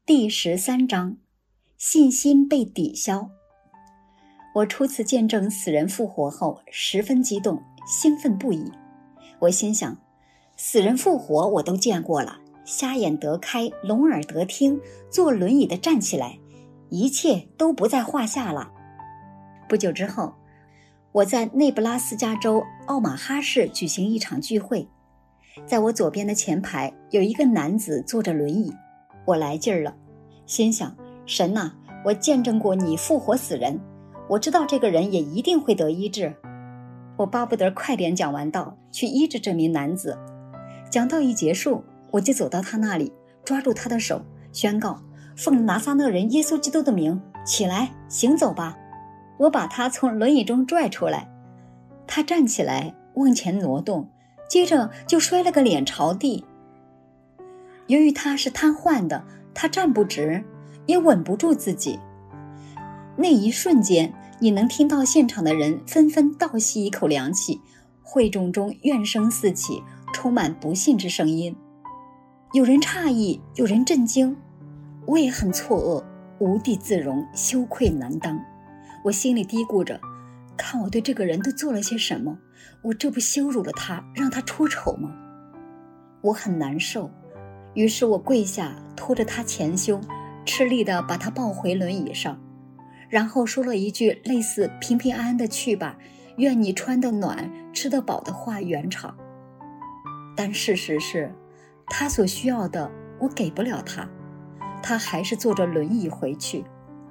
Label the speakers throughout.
Speaker 1: 第13章，信心被抵消。我初次见证死人复活后，十分激动，兴奋不已。我心想，死人复活我都见过了，瞎眼得开，聋耳得听，坐轮椅的站起来，一切都不在话下了。不久之后，我在内布拉斯加州奥马哈市举行一场聚会，在我左边的前排有一个男子坐着轮椅。我来劲儿了，心想，神哪，我见证过你复活死人，我知道这个人也一定会得医治。我巴不得快点讲完道，去医治这名男子。讲道一结束，我就走到他那里，抓住他的手，宣告，奉拿撒勒人耶稣基督的名，起来，行走吧。我把他从轮椅中拽出来，他站起来，往前挪动，接着就摔了个脸朝地。由于他是瘫痪的，他站不直，也稳不住自己。那一瞬间，你能听到现场的人纷纷倒吸一口凉气，会众中怨声四起，充满不信之声音。有人诧异，有人震惊，我也很错愕，无地自容，羞愧难当。我心里嘀咕着，看我对这个人都做了些什么，我这不羞辱了他，让他出丑吗？我很难受，于是我跪下，拖着他前胸，吃力地把他抱回轮椅上，然后说了一句类似平平安安的去吧，愿你穿得暖，吃得饱的话圆场。但事实是，他所需要的我给不了他，他还是坐着轮椅回去。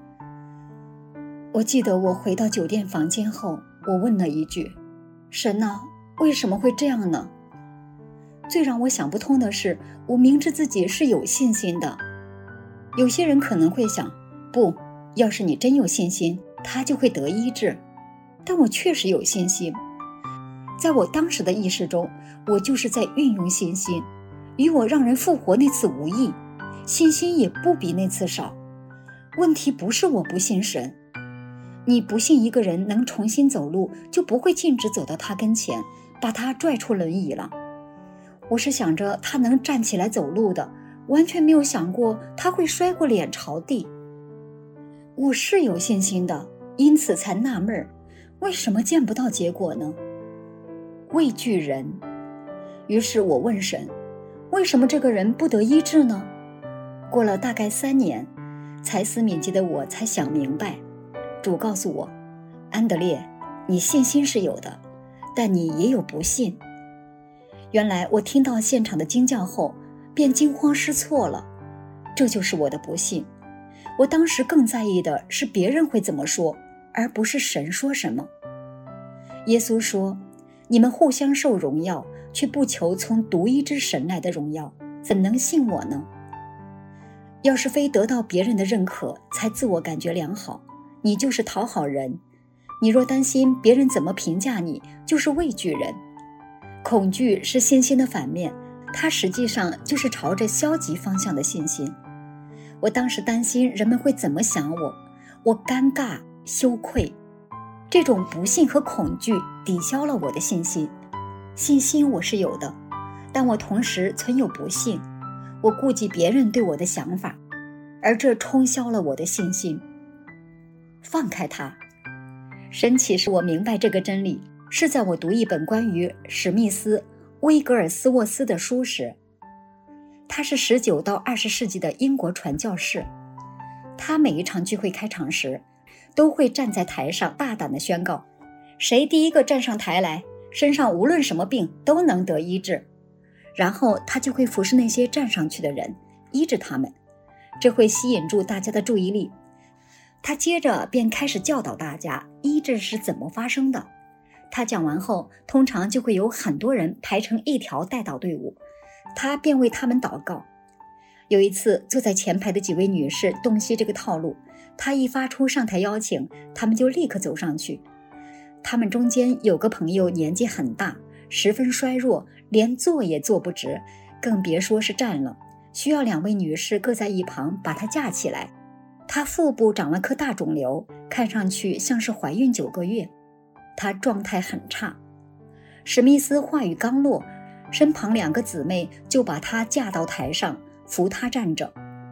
Speaker 1: 我记得我回到酒店房间后，我问了一句，神啊，为什么会这样呢？最让我想不通的是，我明知自己是有信心的。有些人可能会想，不，要是你真有信心，他就会得医治。但我确实有信心。在我当时的意识中，我就是在运用信心，与我让人复活那次无异，信心也不比那次少。问题不是我不信神，你不信一个人能重新走路，就不会径直走到他跟前，把他拽出轮椅了。我是想着他能站起来走路的，完全没有想过他会摔过脸朝地。我是有信心的，因此才纳闷，为什么见不到结果呢？畏惧人。于是我问神，为什么这个人不得医治呢？过了大概3年，才思敏捷的我才想明白，主告诉我，安德烈，你信心是有的，但你也有不信。原来我听到现场的惊叫后，便惊慌失措了，这就是我的不信。我当时更在意的是别人会怎么说，而不是神说什么。耶稣说，你们互相受荣耀，却不求从独一之神来的荣耀，怎能信我呢？要是非得到别人的认可才自我感觉良好，你就是讨好人。你若担心别人怎么评价你，就是畏惧人。恐惧是信心的反面，它实际上就是朝着消极方向的信心。我当时担心人们会怎么想我，我尴尬羞愧，这种不信和恐惧抵消了我的信心。信心我是有的，但我同时存有不信，我顾忌别人对我的想法，而这冲销了我的信心。放开它。神启示我明白这个真理，是在我读一本关于史密斯·威格尔斯沃斯的书时。他是19到20世纪的英国传教士，他每一场聚会开场时，都会站在台上大胆地宣告，谁第一个站上台来，身上无论什么病都能得医治。然后他就会服侍那些站上去的人，医治他们，这会吸引住大家的注意力。他接着便开始教导大家医治是怎么发生的。他讲完后，通常就会有很多人排成一条代祷队伍，他便为他们祷告。有一次，坐在前排的几位女士洞悉这个套路，他一发出上台邀请，他们就立刻走上去。他们中间有个朋友年纪很大，十分衰弱，连坐也坐不直，更别说是站了，需要2位女士各在一旁把他架起来。他腹部长了颗大肿瘤，看上去像是怀孕9个月，他状态很差。史密斯话语刚落，身旁2个姊妹就把他架到台上，扶他站着。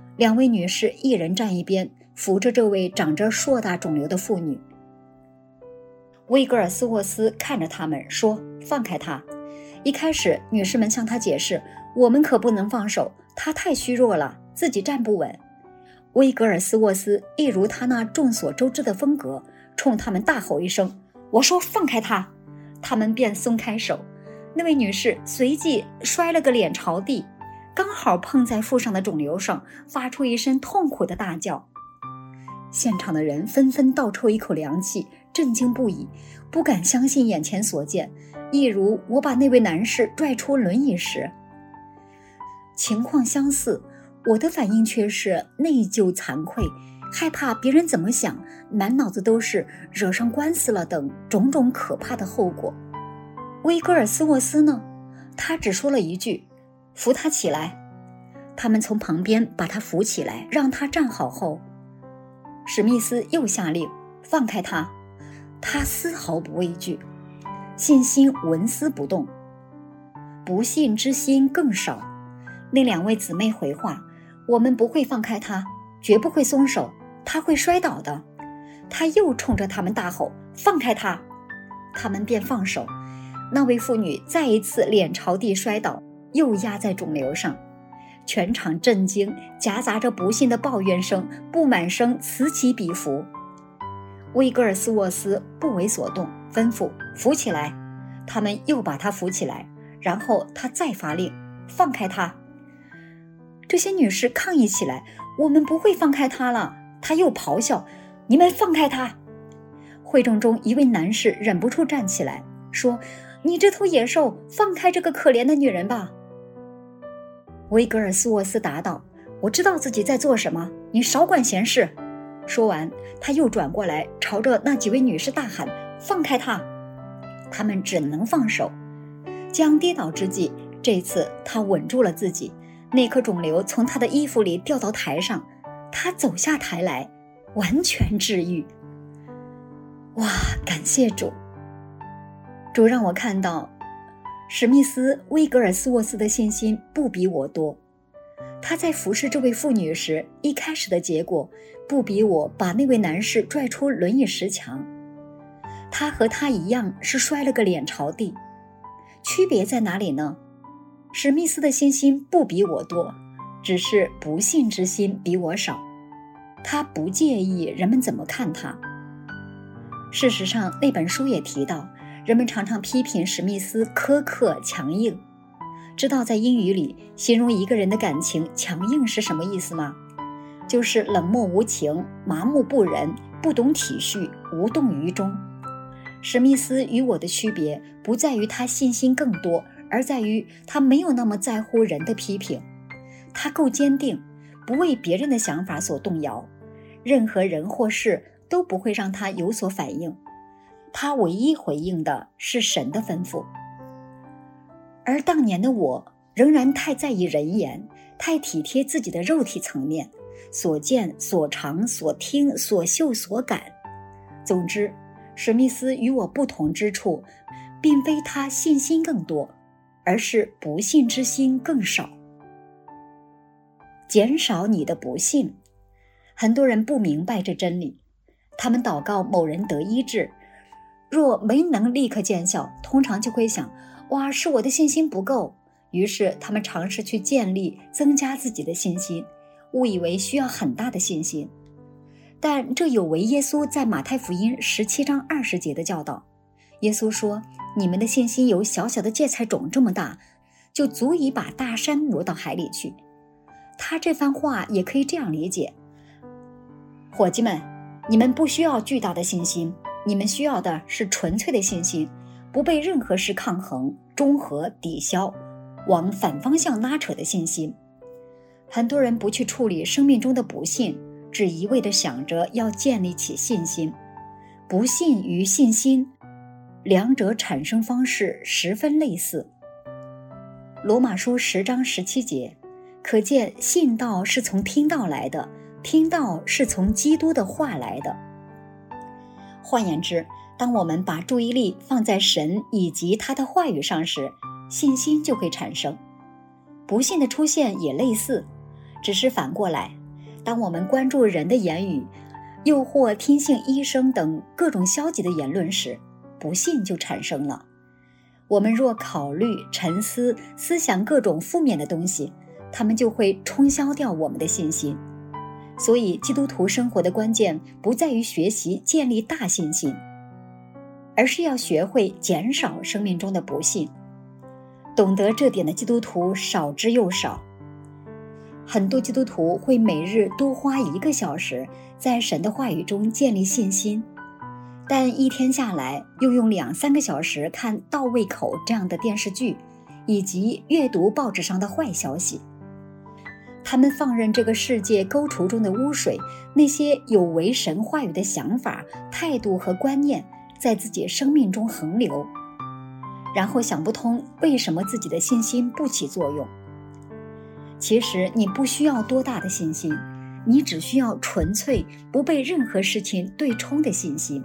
Speaker 1: 2位女士一人站一边，扶着这位长着硕大肿瘤的妇女。威格尔斯沃斯看着他们说：“放开她。”一开始，女士们向他解释：“我们可不能放手，她太虚弱了，自己站不稳。”威格尔斯沃斯一如他那众所周知的风格，冲他们大吼一声：“我说放开她！”他们便松开手。那位女士随即摔了个脸朝地，刚好碰在腹上的肿瘤上，发出一声痛苦的大叫。现场的人纷纷倒抽一口凉气，震惊不已，不敢相信眼前所见，一如我把那位男士拽出轮椅时。情况相似，我的反应却是内疚惭愧，害怕别人怎么想，满脑子都是惹上官司了等种种可怕的后果。威格尔斯沃斯呢？他只说了一句：“扶他起来。”他们从旁边把他扶起来，让他站好后，史密斯又下令：“放开他。”他丝毫不畏惧，信心纹丝不动，不信之心更少。那2位姊妹回话：“我们不会放开他，绝不会松手，他会摔倒的。”他又冲着他们大吼：“放开他！”他们便放手。那位妇女再一次脸朝地摔倒，又压在肿瘤上。全场震惊，夹杂着不幸的抱怨声、不满声此起彼伏。威格尔斯沃斯不为所动，吩咐：“扶起来。”他们又把他扶起来，然后他再发令：“放开他。”这些女士抗议起来：“我们不会放开他了！”他又咆哮：“你们放开他！”会众中一位男士忍不住站起来说：“你这头野兽，放开这个可怜的女人吧！”威格尔斯沃斯答道：“我知道自己在做什么，你少管闲事。”说完，他又转过来朝着那几位女士大喊：“放开他！”他们只能放手。将跌倒之际，这次他稳住了自己，那颗肿瘤从他的衣服里掉到台上，他走下台来，完全治愈。哇，感谢主！主让我看到史密斯·威格尔斯沃斯的信心不比我多。他在服侍这位妇女时，一开始的结果不比我把那位男士拽出轮椅时强。他和他一样是摔了个脸朝地，区别在哪里呢？史密斯的信心不比我多，只是不信之心比我少。他不介意人们怎么看他。事实上，那本书也提到，人们常常批评史密斯苛刻强硬。知道在英语里形容一个人的感情强硬是什么意思吗？就是冷漠无情、麻木不仁、不懂体恤、无动于衷。史密斯与我的区别不在于他信心更多，而在于他没有那么在乎人的批评。他够坚定，不为别人的想法所动摇，任何人或事都不会让他有所反应。他唯一回应的是神的吩咐。而当年的我仍然太在意人言，太体贴自己的肉体层面，所见所尝所听所嗅所感。总之，史密斯与我不同之处，并非他信心更多，而是不信之心更少。减少你的不信。很多人不明白这真理，他们祷告某人得医治，若没能立刻见效，通常就会想，哇，是我的信心不够。于是他们尝试去建立增加自己的信心，误以为需要很大的信心。但这有违耶稣在马太福音17章20节的教导。耶稣说，你们的信心有小小的芥菜种这么大，就足以把大山挪到海里去。他这番话也可以这样理解，伙计们，你们不需要巨大的信心，你们需要的是纯粹的信心，不被任何事抗衡、中和、抵消，往反方向拉扯的信心。很多人不去处理生命中的不信，只一味地想着要建立起信心。不信与信心，两者产生方式十分类似。罗马书10章17节，可见信道是从听道来的，听道是从基督的话来的。换言之，当我们把注意力放在神以及他的话语上时，信心就会产生。不信的出现也类似，只是反过来， 当我们关注人的言语，又或听信医生等各种消极的言论时，不幸就产生了。我们若考虑、沉思、思想各种负面的东西，它们就会冲消掉我们的信心。所以基督徒生活的关键不在于学习建立大信心，而是要学会减少生命中的不幸。懂得这点的基督徒少之又少。很多基督徒会每日多花1个小时在神的话语中建立信心，但一天下来又用2-3个小时看到胃口这样的电视剧，以及阅读报纸上的坏消息。他们放任这个世界沟渠中的污水，那些有违神话语的想法、态度和观念在自己生命中横流，然后想不通为什么自己的信心不起作用。其实你不需要多大的信心，你只需要纯粹不被任何事情对冲的信心。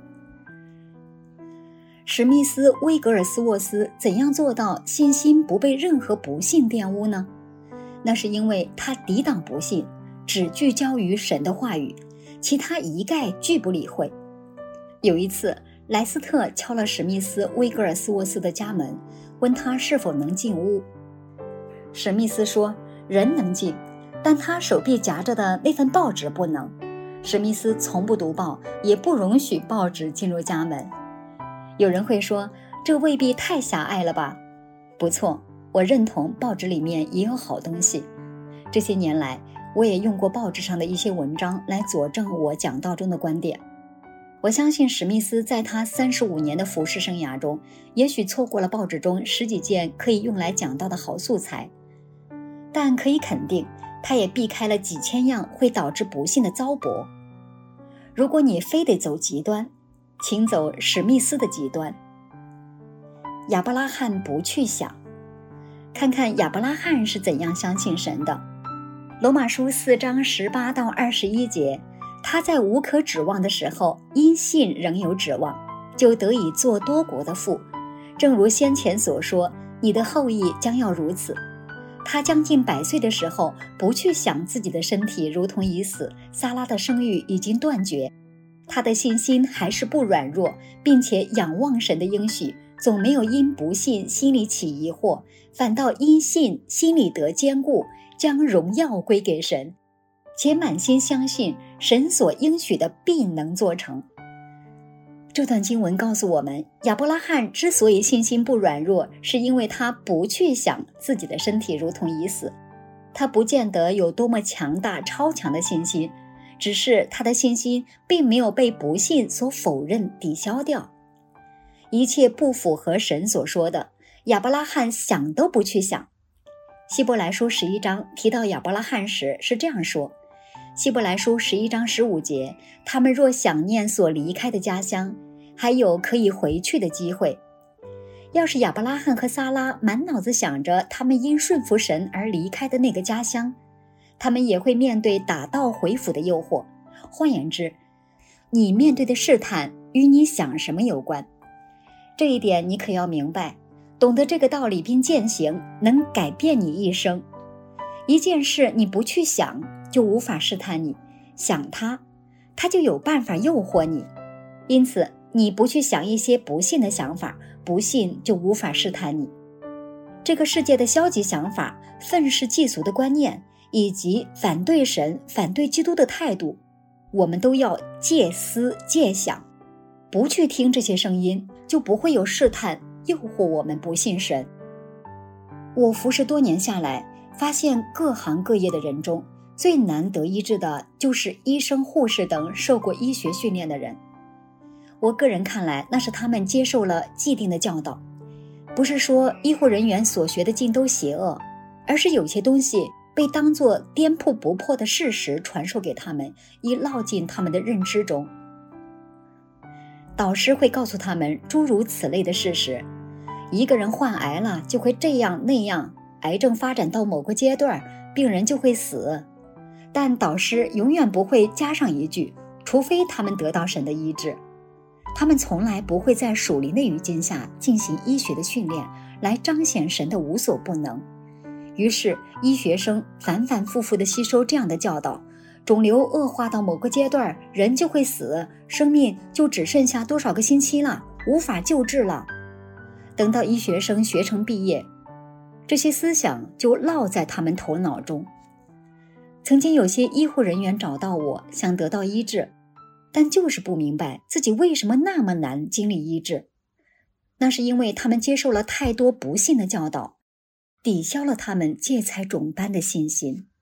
Speaker 1: 史密斯·威格尔斯沃斯怎样做到信心不被任何不幸玷污呢？那是因为他抵挡不幸，只聚焦于神的话语，其他一概拒不理会。有一次，莱斯特敲了史密斯·威格尔斯沃斯的家门，问他是否能进屋。史密斯说，人能进，但他手臂夹着的那份报纸不能。史密斯从不读报，也不容许报纸进入家门。有人会说，这未必太狭隘了吧？不错，我认同报纸里面也有好东西。这些年来，我也用过报纸上的一些文章来佐证我讲道中的观点。我相信史密斯在他35年的服事生涯中，也许错过了报纸中10几件可以用来讲道的好素材，但可以肯定，他也避开了几千样会导致不幸的糟粕。如果你非得走极端，请走史密斯的极端。亚伯拉罕不去想，看看亚伯拉罕是怎样相信神的。罗马书4章18到21节，他在无可指望的时候，因信仍有指望，就得以做多国的父。正如先前所说，你的后裔将要如此。他将近100岁的时候，不去想自己的身体如同已死，撒拉的生育已经断绝。他的信心还是不软弱，并且仰望神的应许，总没有因不信心里起疑惑，反倒因信心里得坚固，将荣耀归给神，且满心相信神所应许的必能做成。这段经文告诉我们，亚伯拉罕之所以信心不软弱，是因为他不去想自己的身体如同已死。他不见得有多么强大超强的信心，只是他的信心并没有被不信所否认抵消掉。一切不符合神所说的，亚伯拉罕想都不去想。希伯来书11章提到亚伯拉罕时是这样说，希伯来书11章15节，他们若想念所离开的家乡，还有可以回去的机会。要是亚伯拉罕和撒拉满脑子想着他们因顺服神而离开的那个家乡，他们也会面对打道回府的诱惑。换言之，你面对的试探与你想什么有关。这一点你可要明白，懂得这个道理并践行，能改变你一生。一件事你不去想，就无法试探你；想它，它就有办法诱惑你。因此，你不去想一些不信的想法，不信就无法试探你。这个世界的消极想法、愤世嫉俗的观念，以及反对神、反对基督的态度，我们都要戒思戒想，不去听这些声音，就不会有试探诱惑我们不信神。我服侍多年下来，发现各行各业的人中，最难得医治的就是医生、护士等受过医学训练的人。我个人看来，那是他们接受了既定的教导。不是说医护人员所学的尽都邪恶，而是有些东西被当作颠扑不破的事实传授给他们，以烙进他们的认知中。导师会告诉他们诸如此类的事实，一个人患癌了就会这样那样，癌症发展到某个阶段，病人就会死。但导师永远不会加上一句，除非他们得到神的医治。他们从来不会在属灵的语境下进行医学的训练，来彰显神的无所不能。于是医学生反反复复地吸收这样的教导， 肿瘤恶化到某个阶段，人就会死，生命就只剩下多少个星期了，无法救治了。等到医学生学成毕业，这些思想就烙在他们头脑中。曾经有些医护人员找到我，想得到医治，但就是不明白自己为什么那么难经历医治。那是因为他们接受了太多不幸的教导，抵消了他们芥菜种般的信心。